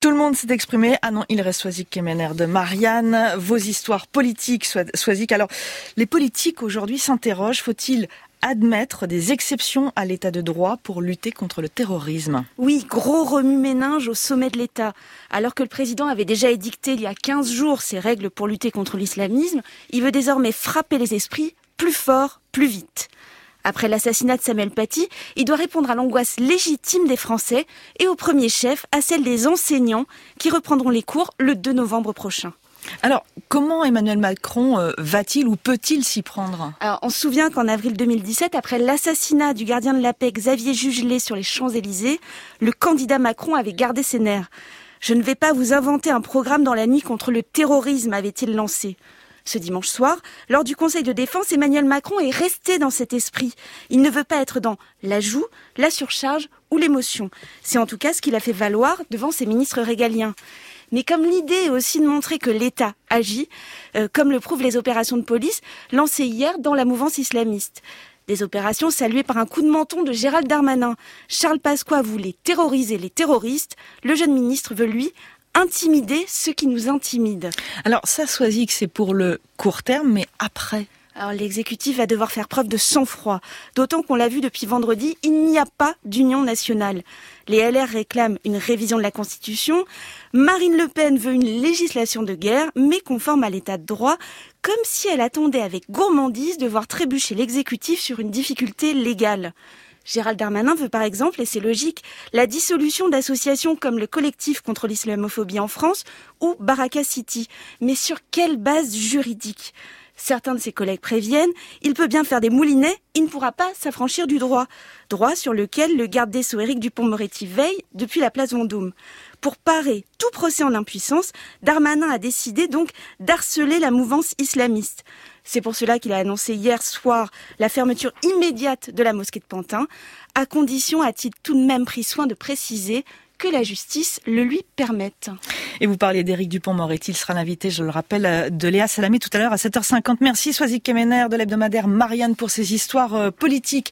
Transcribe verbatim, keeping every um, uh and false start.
Tout le monde s'est exprimé. Ah non, il reste Soisy Kemener de Marianne. Vos histoires politiques, Soisy. Alors, les politiques aujourd'hui s'interrogent. Faut-il admettre des exceptions à l'état de droit pour lutter contre le terrorisme? Oui, gros remue-ménage au sommet de l'État. Alors que le président avait déjà édicté il y a quinze jours ses règles pour lutter contre l'islamisme, il veut désormais frapper les esprits plus fort, plus vite. Après l'assassinat de Samuel Paty, il doit répondre à l'angoisse légitime des Français et au premier chef à celle des enseignants qui reprendront les cours le deux novembre prochain. Alors, comment Emmanuel Macron euh, va-t-il ou peut-il s'y prendre? Alors, on se souvient qu'en avril deux mille dix-sept, après l'assassinat du gardien de la paix Xavier Jugelé sur les Champs-Élysées, le candidat Macron avait gardé ses nerfs. « Je ne vais pas vous inventer un programme dans la nuit contre le terrorisme », avait-il lancé. Ce dimanche soir, lors du Conseil de défense, Emmanuel Macron est resté dans cet esprit. Il ne veut pas être dans l'ajout, la surcharge ou l'émotion. C'est en tout cas ce qu'il a fait valoir devant ses ministres régaliens. Mais comme l'idée est aussi de montrer que l'État agit, euh, comme le prouvent les opérations de police lancées hier dans la mouvance islamiste. Des opérations saluées par un coup de menton de Gérald Darmanin. Charles Pasqua voulait terroriser les terroristes. Le jeune ministre veut, lui, intimider ceux qui nous intimident. Alors ça, Soisy, que c'est pour le court terme, mais après? Alors l'exécutif va devoir faire preuve de sang-froid, d'autant qu'on l'a vu depuis vendredi, il n'y a pas d'union nationale. Les L R réclament une révision de la Constitution, Marine Le Pen veut une législation de guerre, mais conforme à l'état de droit, comme si elle attendait avec gourmandise de voir trébucher l'exécutif sur une difficulté légale. Gérald Darmanin veut par exemple, et c'est logique, la dissolution d'associations comme le collectif contre l'islamophobie en France ou Baraka City. Mais sur quelle base juridique ? Certains de ses collègues préviennent, il peut bien faire des moulinets, il ne pourra pas s'affranchir du droit. Droit sur lequel le garde des Sceaux Éric Dupond-Moretti veille depuis la place Vendôme. Pour parer tout procès en impuissance, Darmanin a décidé donc d'harceler la mouvance islamiste. C'est pour cela qu'il a annoncé hier soir la fermeture immédiate de la mosquée de Pantin, à condition, a-t-il tout de même pris soin de préciser, que la justice le lui permette. Et vous parliez d'Éric Dupond-Moretti, il sera l'invité, je le rappelle, de Léa Salamé tout à l'heure à sept heures cinquante. Merci Soisy Kemener de l'hebdomadaire Marianne pour ces histoires politiques.